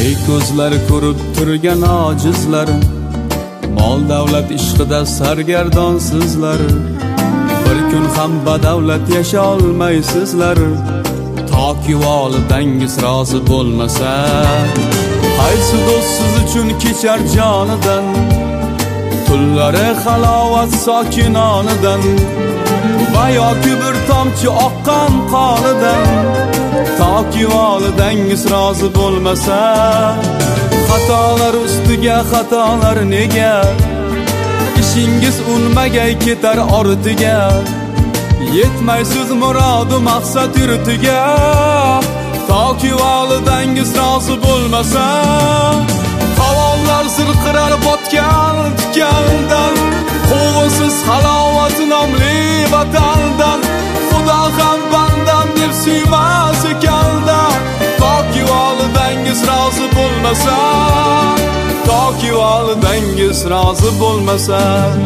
Ey ko'zlar ko'rib turgan ojizlar, mol davlat ishqida sargardonsizlar. Bir kun ham badavlat yasha olmaysizlar, toki volidangiz rozi bo'lmasa. Qaysi do'st siz uchun kechar jonidan, tunlari halovat sokinonidan, va yoki bir tomchi oqqan qonidan, toki volidangiz rozi bo'lmasa. Xatolar ustiga xatolar nega, ishingiz unmagay ketar ortiga. Yetmaysiz murodu maqsad yurtiga, toki volidangiz rozi bo'lmasa. Qovonlar zirqirar botgan tikandan, quvsiz halovat nomli vatandan. Xudo ham bandam deb suymas ekanda, toki volidangiz rozi bo'lmasa. Toki volidangiz rozi bo'lmasa.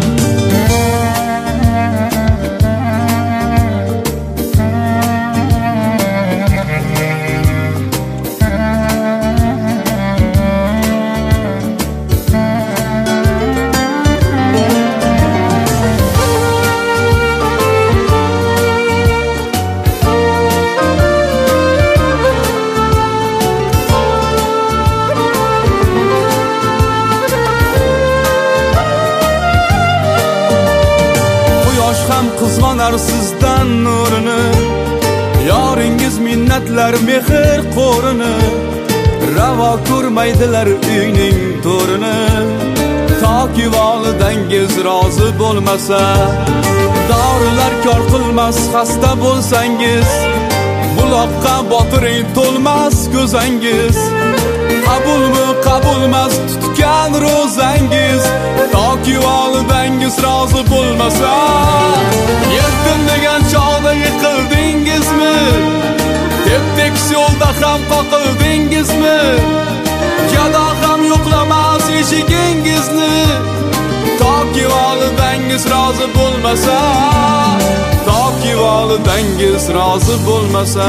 Ham qizg'onar sizdan nurini, yoringiz minnatlar mehr qo'rini. Ravo ko'rmaydilar uyning to'rini, toki volidangiz rozi bo'lmasa. Dorilar kor qilmas xasta bo'lsangiz, buloqqa botiring to'lmas ko'zangiz. Qabulmi qabulmas tutgan ro'zangiz, toki volidangiz rozi bo'lmasa. Yetdim degan chog'da yiqildingizmi? Tep-tekis yo'lda ham qoqildingizmi? Jado ham yo'qlamas eshigingizni, toki volidangiz rozi bo'lmasa. Toki volidangiz rozi bo'lmasa.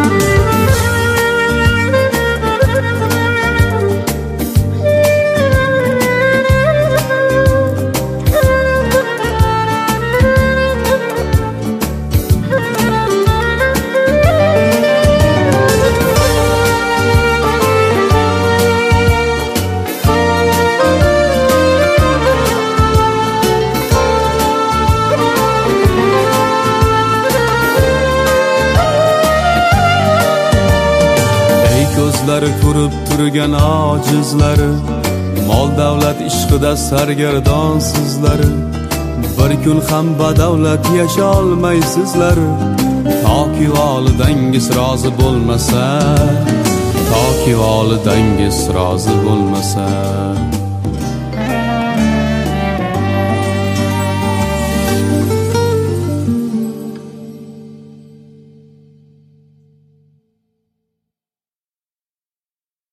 Ko'zlar ko'rib turgan ojizlar, mol davlat ishqida sargardonsizlar. Bir kun ham badavlat yasha olmaysizlar, toki volidangiz rozi bo'lmasa. Toki volidangiz rozi bo'lmasa.